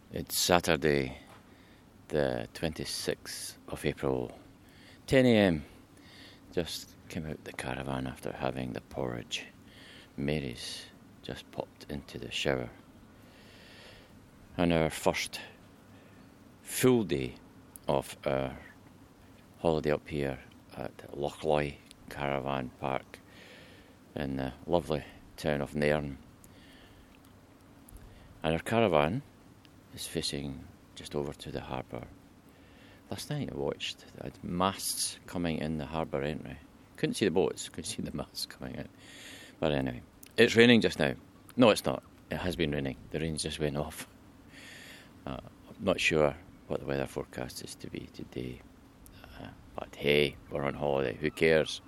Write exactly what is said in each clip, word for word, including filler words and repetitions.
It's Saturday, the twenty-sixth of April, ten a.m. Just came out the caravan after having the porridge. Mary's just popped into the shower. And our first full day of our holiday up here at Lochloy Caravan Park in the lovely town of Nairn. And our caravan is facing just over to the harbour. Last night I watched, I had masts coming in the harbour entry. Couldn't see the boats, couldn't see the masts coming in. But anyway, it's raining just now. No, it's not. It has been raining. The rain's just went off. Uh, I'm not sure what the weather forecast is to be today. Uh, but hey, we're on holiday. Who cares?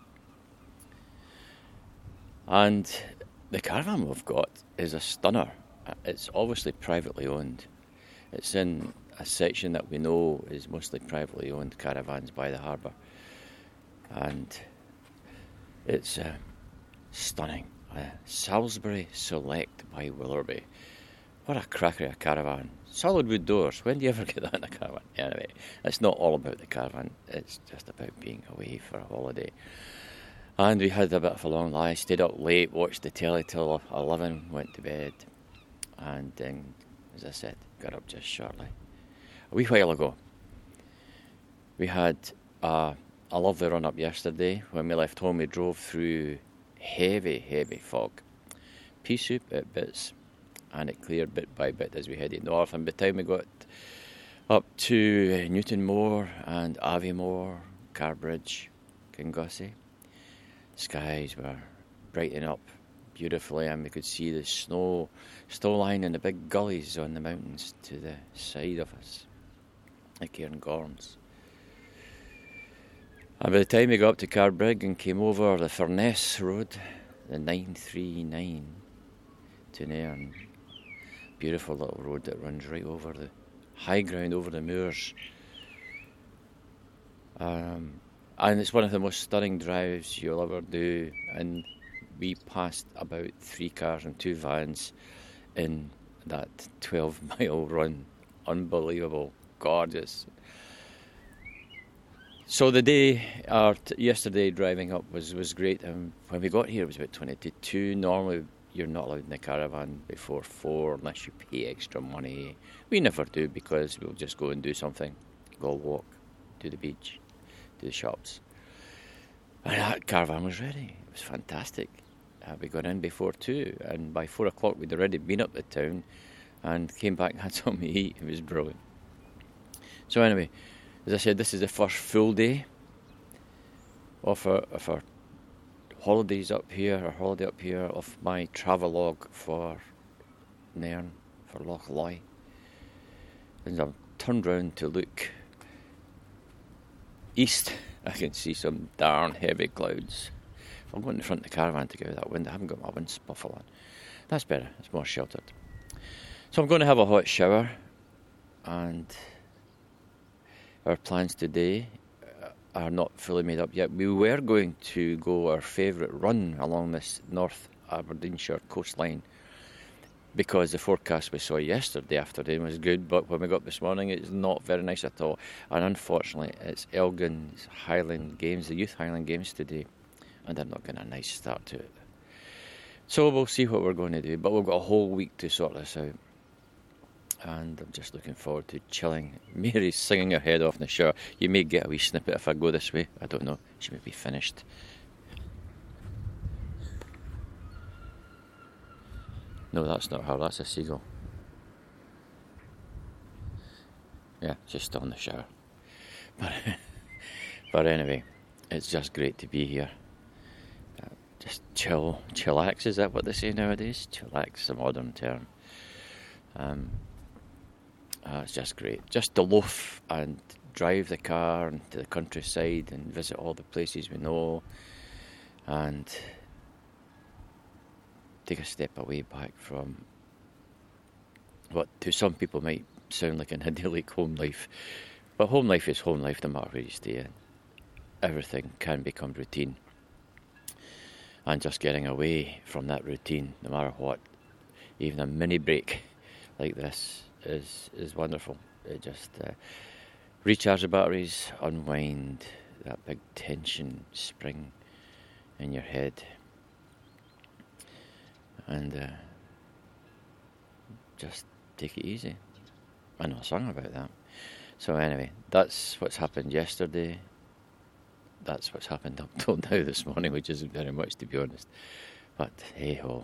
And the caravan we've got is a stunner. It's obviously privately owned. It's in a section that we know is mostly privately owned caravans by the harbour. And it's uh, stunning. Uh, Salisbury Select by Willerby. What a cracker of a caravan. Solid wood doors. When do you ever get that in a caravan? Anyway, it's not all about the caravan. It's just about being away for a holiday. And we had a bit of a long lie. Stayed up late, watched the telly till eleven, went to bed. And um, as I said, got up just shortly. A wee while ago, we had a, a lovely run up yesterday. When we left home, we drove through heavy, heavy fog. Pea soup at bits, and it cleared bit by bit as we headed north. And by the time we got up to Newtonmore and Aviemore, Carbridge, Kingussie, skies were brightening up beautifully, and we could see the snow still lying in the big gullies on the mountains to the side of us, like Cairngorms. And by the time we got up to Carbrig and came over the Furness Road, the nine three nine to Nairn, beautiful little road that runs right over the high ground, over the moors. Um, and it's one of the most stunning drives you'll ever do, and we passed about three cars and two vans in that twelve mile run. Unbelievable, gorgeous. So the day, or t- yesterday driving up was, was great. Um, when we got here it was about twenty to two. Normally you're not allowed in the caravan before four unless you pay extra money. We never do because we'll just go and do something. Go walk, to the beach, to the shops. And that caravan was ready. It was fantastic. Uh, we got in before two, and by four o'clock we'd already been up the town and came back and had something to eat. It was brilliant. So anyway, as I said, this is the first full day of our, of our holidays up here, our holiday up here, of my travelogue for Nairn, for Lochloy. And I've turned round to look east. I can see some darn heavy clouds. If I'm going in front of the caravan to get out that window, I haven't got my wind spuffle on. That's better, it's more sheltered. So I'm going to have a hot shower, and our plans today are not fully made up yet. We were going to go our favourite run along this North Aberdeenshire coastline because the forecast we saw yesterday afternoon was good, but when we got up this morning it's not very nice at all. And unfortunately it's Elgin's Highland Games, the Youth Highland Games today, and they're not getting a nice start to it. So we'll see what we're going to do, but we've got a whole week to sort this out. And I'm just looking forward to chilling. Mary's singing her head off in the shower. You may get a wee snippet if I go this way. I don't know. She may be finished. No, that's not her. That's a seagull. Yeah, she's still in the shower. But, but anyway, it's just great to be here. Uh, just chill. Chillax, is that what they say nowadays? Chillax is a modern term. Um... Uh, it's just great. Just to loaf and drive the car into the countryside and visit all the places we know and take a step away back from what to some people might sound like an idyllic home life. But home life is home life no matter where you stay in. Everything can become routine. And just getting away from that routine, no matter what, even a mini break like this, is is wonderful. It just uh, recharge the batteries, unwind that big tension spring in your head, and uh, just take it easy. I know a song about that. So anyway, that's what's happened yesterday. That's what's happened up till now this morning, which isn't very much, to be honest. But hey ho,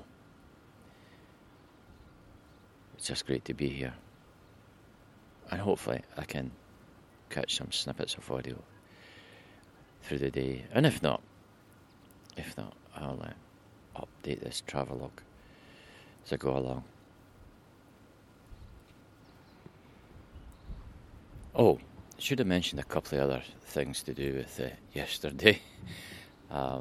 it's just great to be here, and hopefully I can catch some snippets of audio through the day. And if not, if not, I'll uh, update this travelogue as I go along. Oh, should have mentioned a couple of other things to do with uh, yesterday. Uh,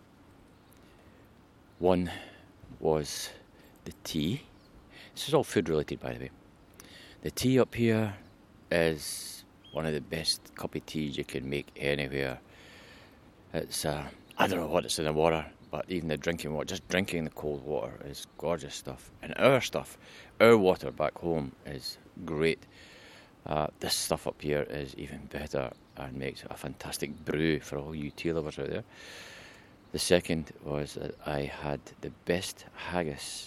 one was the tea. This is all food related, by the way. The tea up here is one of the best cup of teas you can make anywhere. It's, uh, I don't know what it's in the water, but even the drinking water, just drinking the cold water is gorgeous stuff. And our stuff, our water back home is great. Uh, this stuff up here is even better and makes a fantastic brew for all you tea lovers out there. The second was that I had the best haggis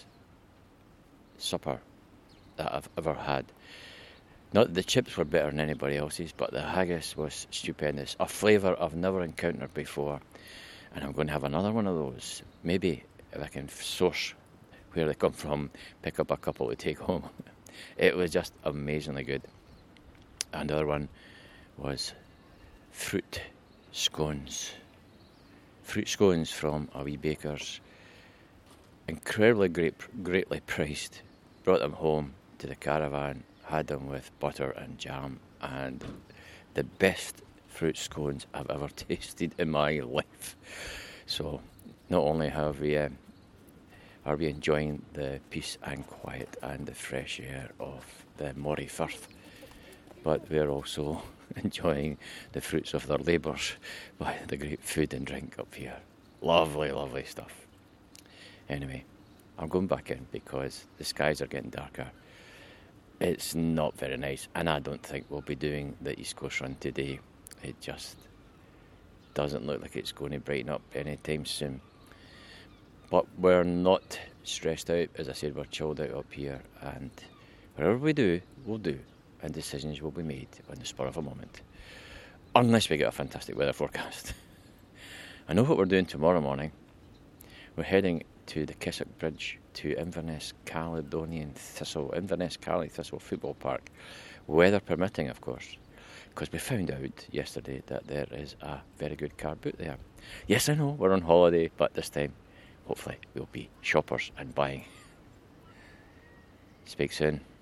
supper that I've ever had. Not that the chips were better than anybody else's, but the haggis was stupendous. A flavour I've never encountered before, and I'm going to have another one of those. Maybe if I can source where they come from, pick up a couple to take home. It was just amazingly good. Another one was fruit scones. Fruit scones from a wee baker's. Incredibly great, greatly priced. Brought them home to the caravan, had them with butter and jam, and the best fruit scones I've ever tasted in my life. So not only have we uh, are we enjoying the peace and quiet and the fresh air of the Moray Firth, but we're also enjoying the fruits of their labours by the great food and drink up here. Lovely, lovely stuff. Anyway, I'm going back in because the skies are getting darker. It's not very nice, and I don't think we'll be doing the East Coast run today. It just doesn't look like it's going to brighten up anytime soon. But we're not stressed out. As I said, we're chilled out up here, and whatever we do, we'll do. And decisions will be made on the spur of a moment, unless we get a fantastic weather forecast. I know what we're doing tomorrow morning. We're heading to the Kessock Bridge to Inverness Caledonian Thistle, Inverness Cali Thistle Football Park, weather permitting, of course, because we found out yesterday that there is a very good car boot there. Yes, I know, we're on holiday, but this time, hopefully, we'll be shoppers and buying. Speak soon.